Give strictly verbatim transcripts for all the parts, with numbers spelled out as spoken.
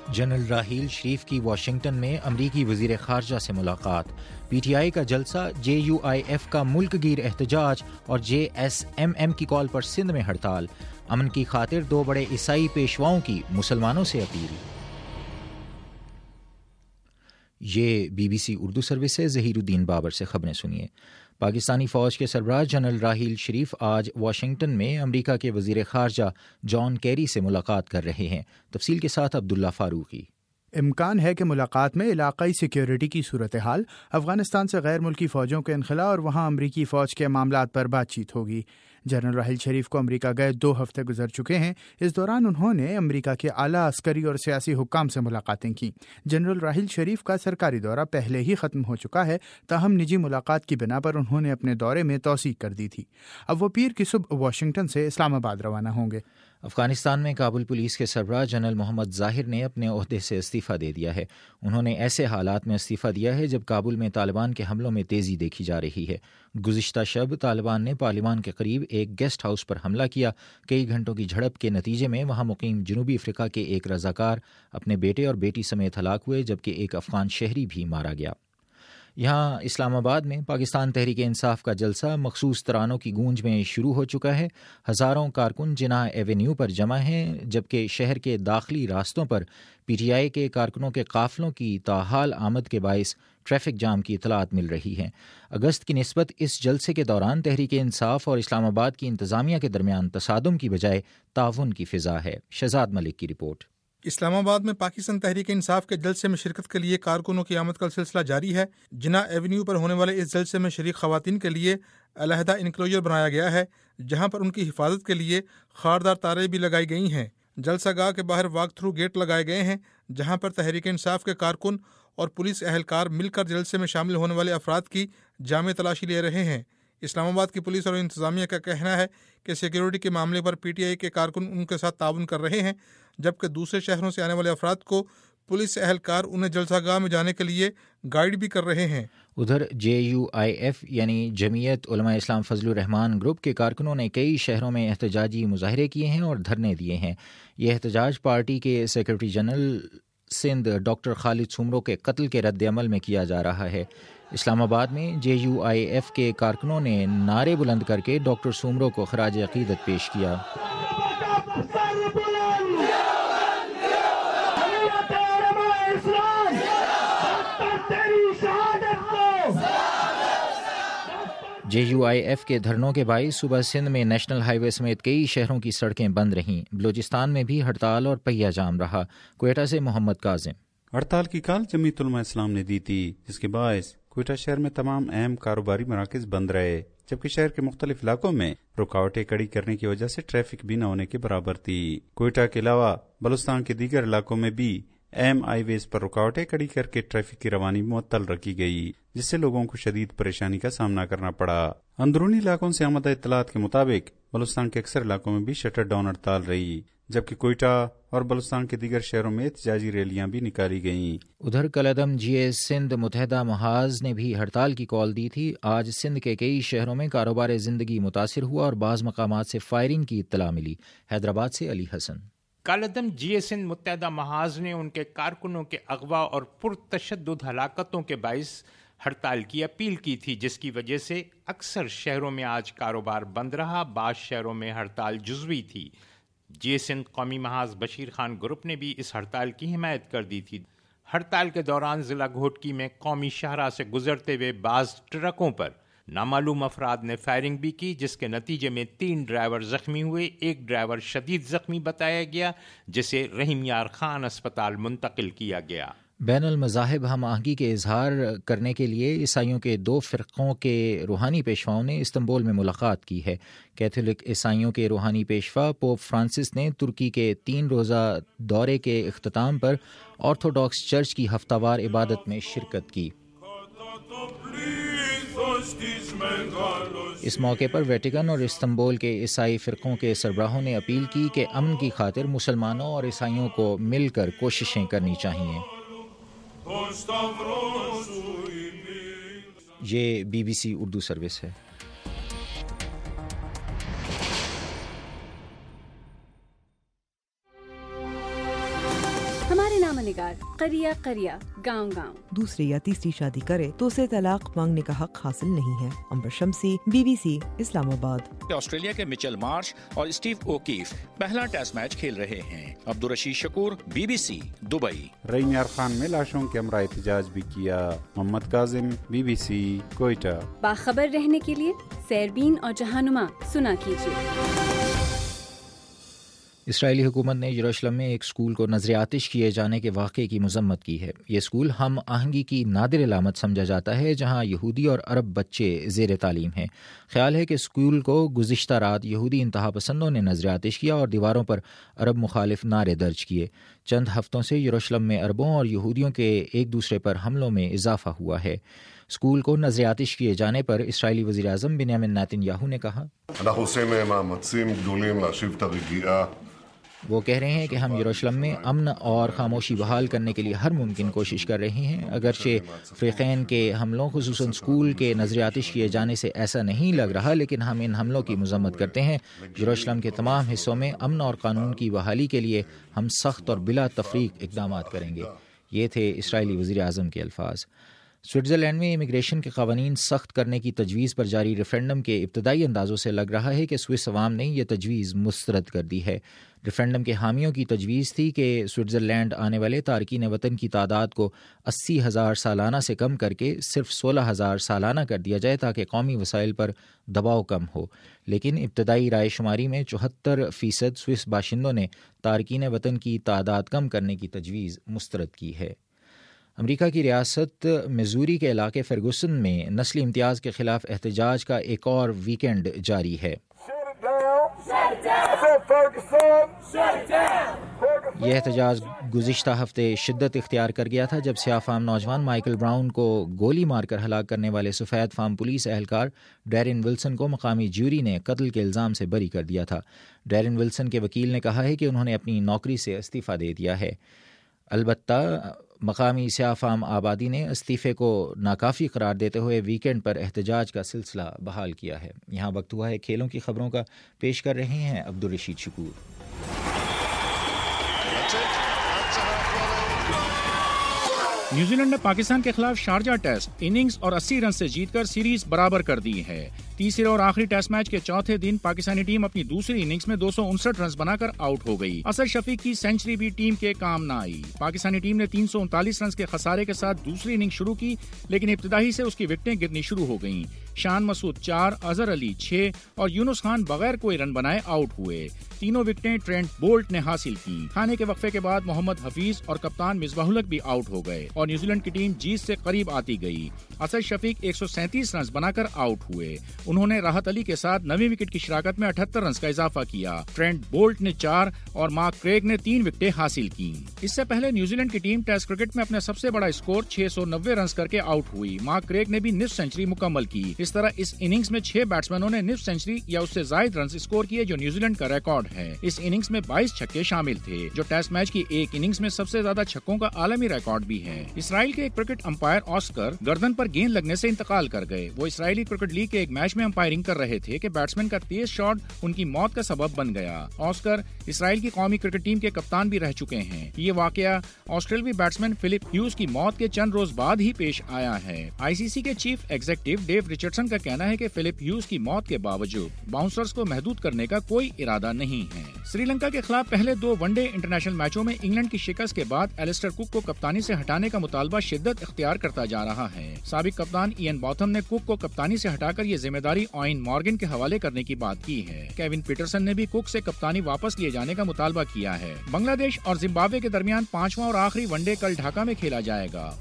General Raheel Sharif کی Washington میں امریکی وزیر خارجہ سے ملاقات، پی ٹی آئی کا جلسہ، جے یو آئی ایف کا ملک گیر احتجاج اور جے ایس ایم ایم کی کال پر سندھ میں ہڑتال، امن کی خاطر دو بڑے عیسائی پیشواؤں کی مسلمانوں سے اپیل۔ یہ B B C Urdu service سے ظہیر الدین بابر سے خبریں سنیے۔ پاکستانی فوج کے سربراہ جنرل راحیل شریف آج واشنگٹن میں امریکہ کے وزیر خارجہ جان کیری سے ملاقات کر رہے ہیں۔ تفصیل کے ساتھ عبداللہ فاروقی۔ امکان ہے کہ ملاقات میں علاقائی سیکیورٹی کی صورتحال، افغانستان سے غیر ملکی فوجوں کے انخلاء اور وہاں امریکی فوج کے معاملات پر بات چیت ہوگی۔ جنرل راحیل شریف کو امریکہ گئے دو ہفتے گزر چکے ہیں۔ اس دوران انہوں نے امریکہ کے اعلیٰ عسکری اور سیاسی حکام سے ملاقاتیں کیں۔ جنرل راحیل شریف کا سرکاری دورہ پہلے ہی ختم ہو چکا ہے، تاہم نجی ملاقات کی بنا پر انہوں نے اپنے دورے میں توسیع کر دی تھی۔ اب وہ پیر کی صبح واشنگٹن سے اسلام آباد روانہ ہوں گے۔ افغانستان میں کابل پولیس کے سربراہ جنرل محمد ظاہر نے اپنے عہدے سے استعفیٰ دے دیا ہے۔ انہوں نے ایسے حالات میں استعفیٰ دیا ہے جب کابل میں طالبان کے حملوں میں تیزی دیکھی جا رہی ہے۔ گزشتہ شب طالبان نے پارلیمان کے قریب ایک گیسٹ ہاؤس پر حملہ کیا۔ کئی گھنٹوں کی جھڑپ کے نتیجے میں وہاں مقیم جنوبی افریقہ کے ایک رضاکار اپنے بیٹے اور بیٹی سمیت ہلاک ہوئے، جبکہ ایک افغان شہری بھی مارا گیا۔ یہاں اسلام آباد میں پاکستان تحریک انصاف کا جلسہ مخصوص ترانوں کی گونج میں شروع ہو چکا ہے۔ ہزاروں کارکن جناح ایونیو پر جمع ہیں، جبکہ شہر کے داخلی راستوں پر پی ٹی آئی کے کارکنوں کے قافلوں کی تاحال آمد کے باعث ٹریفک جام کی اطلاعات مل رہی ہیں۔ اگست کی نسبت اس جلسے کے دوران تحریک انصاف اور اسلام آباد کی انتظامیہ کے درمیان تصادم کی بجائے تعاون کی فضا ہے۔ شہزاد ملک کی رپورٹ۔ اسلام آباد میں پاکستان تحریک انصاف کے جلسے میں شرکت کے لیے کارکنوں کی آمد کا سلسلہ جاری ہے۔ جناح ایونیو پر ہونے والے اس جلسے میں شریک خواتین کے لیے علیحدہ انکلوجر بنایا گیا ہے، جہاں پر ان کی حفاظت کے لیے خاردار تاریں بھی لگائی گئی ہیں۔ جلسہ گاہ کے باہر واک تھرو گیٹ لگائے گئے ہیں، جہاں پر تحریک انصاف کے کارکن اور پولیس اہلکار مل کر جلسے میں شامل ہونے والے افراد کی جامع تلاشی لے رہے ہیں۔ اسلام آباد کی پولیس اور انتظامیہ کا کہنا ہے کہ سیکیورٹی کے معاملے پر پی ٹی آئی کے کارکن ان کے ساتھ تعاون کر رہے ہیں، جبکہ دوسرے شہروں سے آنے والے افراد کو پولیس اہلکار انہیں جلسہ گاہ میں جانے کے لیے گائیڈ بھی کر رہے ہیں۔ ادھر جے یو آئی ایف یعنی جمعیت علماء اسلام فضل الرحمان گروپ کے کارکنوں نے کئی شہروں میں احتجاجی مظاہرے کیے ہیں اور دھرنے دیے ہیں۔ یہ احتجاج پارٹی کے secretary general Sindh doctor Khalid Soomro کے قتل کے رد عمل میں کیا جا رہا ہے۔ اسلام آباد میں جے یو آئی ایف کے کارکنوں نے نعرے بلند کر کے ڈاکٹر سومرو کو خراج عقیدت پیش کیا۔ جے یو آئی ایف کے دھرنوں کے باعث صبح سندھ میں نیشنل ہائی وے سمیت کئی شہروں کی سڑکیں بند رہیں۔ بلوچستان میں بھی ہڑتال اور پہیہ جام رہا۔ کوئٹہ سے محمد کاظم۔ ہڑتال کی کال جمعیت علماء اسلام نے دی تھی، جس کے باعث کوئٹہ شہر میں تمام اہم کاروباری مراکز بند رہے، جبکہ شہر کے مختلف علاقوں میں رکاوٹیں کڑی کرنے کی وجہ سے ٹریفک بھی نہ ہونے کے برابر تھی۔ کوئٹہ کے علاوہ بلوچستان کے دیگر علاقوں میں بھی اہم ہائی ویز پر رکاوٹیں کڑی کر کے ٹریفک کی روانی معطل رکھی گئی، جس سے لوگوں کو شدید پریشانی کا سامنا کرنا پڑا۔ اندرونی علاقوں سے آمدہ اطلاعات کے مطابق بلوچستان کے اکثر علاقوں میں بھی شٹر ڈاؤن ہڑتال رہی، جبکہ کوئٹہ اور بلوچستان کے دیگر شہروں میں احتجاجی ریلیاں بھی نکالی گئیں۔ ادھر کالعدم جی اے سندھ متحدہ محاذ نے بھی ہڑتال کی کال دی تھی۔ آج سندھ کے کئی شہروں میں کاروبار زندگی متاثر ہوا اور بعض مقامات سے فائرنگ کی اطلاع ملی۔ حیدرآباد سے علی حسن۔ کالعدم جی اے سندھ متحدہ محاذ نے ان کے کارکنوں کے اغوا اور پرتشدد ہلاکتوں کے باعث ہڑتال کی اپیل کی تھی، جس کی وجہ سے اکثر شہروں میں آج کاروبار بند رہا۔ بعض شہروں میں ہڑتال جزوی تھی۔ جے سندھ قومی محاذ بشیر خان گروپ نے بھی اس ہڑتال کی حمایت کر دی تھی۔ ہڑتال کے دوران ضلع گھوٹکی میں قومی شاہراہ سے گزرتے ہوئے بعض ٹرکوں پر نامعلوم افراد نے فائرنگ بھی کی، جس کے نتیجے میں تین ڈرائیور زخمی ہوئے۔ ایک ڈرائیور شدید زخمی بتایا گیا، جسے رحیم یار خان اسپتال منتقل کیا گیا۔ بین المذاہب ہم آہنگی کے اظہار کرنے کے لیے عیسائیوں کے دو فرقوں کے روحانی پیشواؤں نے استنبول میں ملاقات کی ہے۔ کیتھولک عیسائیوں کے روحانی پیشوا پوپ فرانسس نے ترکی کے تین روزہ دورے کے اختتام پر آرتھوڈاکس چرچ کی ہفتہ وار عبادت میں شرکت کی۔ اس موقع پر ویٹیکن اور استنبول کے عیسائی فرقوں کے سربراہوں نے اپیل کی کہ امن کی خاطر مسلمانوں اور عیسائیوں کو مل کر کوششیں کرنی چاہیے۔ یہ B B C Urdu service ہے۔ ہمارے نام روزنامہ نگار قریہ قریہ گاؤں گاؤں دوسری یا تیسری شادی کرے تو اسے طلاق مانگنے کا حق حاصل نہیں ہے. امبر شمسی، بی بی سی، اسلام آباد. آسٹریلیا کے مچل مارش اور اسٹیو اوکیف پہلا ٹیسٹ میچ کھیل رہے ہیں. Abdul Rashid Shakoor, B B C, Dubai. Rahim Yar Khan میں لاشوں کے ہمراہ احتجاج بھی کیا. Muhammad Kazim, B B C, Quetta. باخبر رہنے کے لیے سیربین اور جہانما سنا کیجیے. اسرائیلی حکومت نے یروشلم میں ایک اسکول کو نظر آتش کیے جانے کے واقعے کی مذمت کی ہے. یہ اسکول ہم آہنگی کی نادر علامت سمجھا جاتا ہے جہاں یہودی اور عرب بچے زیر تعلیم ہیں. خیال ہے کہ اسکول کو گزشتہ رات یہودی انتہا پسندوں نے نظر آتش کیا اور دیواروں پر عرب مخالف نعرے درج کیے. چند ہفتوں سے یروشلم میں عربوں اور یہودیوں کے ایک دوسرے پر حملوں میں اضافہ ہوا ہے. اسکول کو نظر آتش کیے جانے پر اسرائیلی وزیر اعظم بنیامین نیتن یاہو نے کہا، وہ کہہ رہے ہیں کہ ہم یروشلم میں امن اور خاموشی بحال کرنے کے لیے ہر ممکن کوشش کر رہے ہیں. اگرچہ فریقین کے حملوں خصوصاً اسکول کے نظر آتش کیے جانے سے ایسا نہیں لگ رہا، لیکن ہم ان حملوں کی مذمت کرتے ہیں. یروشلم کے تمام حصوں میں امن اور قانون کی بحالی کے لیے ہم سخت اور بلا تفریق اقدامات کریں گے. یہ تھے اسرائیلی وزیر اعظم کے الفاظ. سوئٹزرلینڈ میں امیگریشن کے قوانین سخت کرنے کی تجویز پر جاری ریفرنڈم کے ابتدائی اندازوں سے لگ رہا ہے کہ سوئس عوام نے یہ تجویز مسترد کر دی ہے. ریفرنڈم کے حامیوں کی تجویز تھی کہ سوئٹزرلینڈ آنے والے تارکین وطن کی تعداد کو اسی ہزار سالانہ سے کم کر کے صرف سولہ ہزار سالانہ کر دیا جائے تاکہ قومی وسائل پر دباؤ کم ہو. لیکن ابتدائی رائے شماری میں چوہتر فیصد سوئس باشندوں نے تارکین وطن کی تعداد کم کرنے کی تجویز مسترد کی ہے. امریکہ کی ریاست میزوری کے علاقے فرگوسن میں نسلی امتیاز کے خلاف احتجاج کا ایک اور ویکینڈ جاری ہے. یہ احتجاج گزشتہ ہفتے شدت اختیار کر گیا تھا جب سیاہ فام نوجوان مائیکل براؤن کو گولی مار کر ہلاک کرنے والے سفید فام پولیس اہلکار ڈیرن ولسن کو مقامی جیوری نے قتل کے الزام سے بری کر دیا تھا. ڈیرن ولسن کے وکیل نے کہا ہے کہ انہوں نے اپنی نوکری سے استعفیٰ دے دیا ہے. البتہ مقامی سیاہ فام آبادی نے استعفے کو ناکافی قرار دیتے ہوئے ویکینڈ پر احتجاج کا سلسلہ بحال کیا ہے. یہاں وقت ہوا ہے کھیلوں کی خبروں کا. پیش کر رہے ہیں عبدالرشید شکور. نیوزی لینڈ نے پاکستان کے خلاف شارجہ ٹیسٹ اننگز اور اسی رن سے جیت کر سیریز برابر کر دی ہے. تیسرے اور آخری ٹیسٹ میچ کے چوتھے دن پاکستانی ٹیم اپنی دوسری اننگز میں دو سو انسٹھ رنز بنا کر آؤٹ ہو گئی. اسد شفیق کی سینچری بھی ٹیم کے کام نہ آئی. پاکستانی ٹیم نے تین سو انتالیس رنز کے خسارے کے ساتھ دوسری اننگ شروع کی، لیکن ابتدائی سے اس کی وکٹیں گرنی شروع ہو گئیں. شان مسعود چار، اظہر علی چھ اور یونس خان بغیر کوئی رن بنائے آؤٹ ہوئے. تینوں وکٹیں ٹرینٹ بولٹ نے حاصل کی. کھانے کے وقفے کے بعد محمد حفیظ اور کپتان مصباح الحق بھی آؤٹ ہو گئے اور نیوزی لینڈ کی ٹیم جیت سے قریب آتی گئی. اسد شفیق ایک سو سینتیس رنز بنا کر آؤٹ ہوئے. انہوں نے راحت علی کے ساتھ نویں وکٹ کی شراکت میں اٹھہتر رنز کا اضافہ کیا. ٹرینٹ بولٹ نے چار اور مارک کریگ نے تین وکٹیں حاصل کی. اس سے پہلے نیوزی لینڈ کی ٹیم ٹیسٹ کرکٹ میں اپنا سب سے بڑا اسکور چھ سو نوے رنز کر کے آؤٹ ہوئی. مارک کریگ نے بھی نصف سینچری مکمل کی. اس طرح اس اننگز میں چھ بیٹسمینوں نے نصف سینچری یا اس سے زائد رنز اسکور کیے جو نیوزی لینڈ کا ریکارڈ ہے. اس اننگز میں بائیس چھکے شامل تھے جو ٹیسٹ میچ کی ایک اننگز میں سب سے زیادہ چھکوں کا عالمی ریکارڈ بھی ہے. اسرائیل کے ایک کرکٹ امپائر آسکر گردن پر گیند لگنے سے انتقال کر گئے. وہ اسرائیلی کرکٹ لیگ کے ایک میچ میں امپائرنگ کر رہے تھے کہ بیٹسمین کا تیز شاٹ ان کی موت کا سبب بن گیا. آسکر اسرائیل کی قومی کرکٹ ٹیم کے کپتان بھی رہ چکے ہیں. یہ واقعہ آسٹریلوی بیٹسمین فلپ ہیوز کی موت کے چند روز بعد ہی پیش آیا ہے. آئی سی سی کے چیف ایگزیکٹو ڈیو ریچرڈسن کا کہنا ہے کہ فلپ ہیوز کی موت کے باوجود باؤنسرز کو محدود کرنے کا کوئی ارادہ نہیں ہے. سری لنکا کے خلاف پہلے دو ون ڈے انٹرنیشنل میچوں میں انگلینڈ کی شکست کے بعد ایلسٹر کک کو کپتانی سے ہٹانے کا مطالبہ شدت اختیار کرتا جا رہا ہے. سابق کپتان ایئن بوتھم نے کک کو کپتانی سے ہٹا کر یہ ذمہ داری اوین مارگن کے حوالے کرنے کی بات کی ہے. کیون پیٹرسن نے بھی کک سے کپتانی واپس لیے جانے کا مطالبہ کیا ہے. بنگلہ دیش اور زمبابوے کے درمیان پانچواں اور آخری ون ڈے کل ڈھاکہ میں کھیلا جائے گا.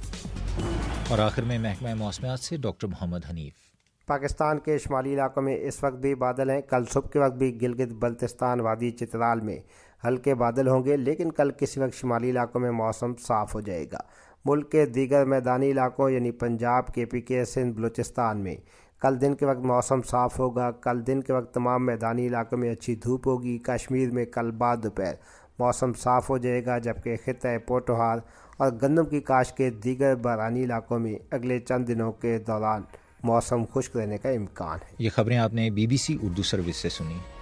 اور آخر میں محکمہ موسمیات سے ڈاکٹر محمد حنیف. پاکستان کے شمالی علاقوں میں اس وقت بھی بادل ہیں. کل صبح کے وقت بھی گلگت بلتستان وادی چترال میں ہلکے بادل ہوں گے، لیکن کل کسی وقت شمالی علاقوں میں موسم صاف ہو جائے گا. ملک کے دیگر میدانی علاقوں یعنی پنجاب، کے پی کے، سندھ، بلوچستان میں کل دن کے وقت موسم صاف ہوگا. کل دن کے وقت تمام میدانی علاقوں میں اچھی دھوپ ہوگی. کشمیر میں کل بعد دوپہر موسم صاف ہو جائے گا، جبکہ خطہ پوٹوہار اور گندم کی کاشت کے دیگر بارانی علاقوں میں اگلے چند دنوں کے دوران موسم خشک رہنے کا امکان ہے. یہ خبریں آپ نے B B C Urdu service سے سنی.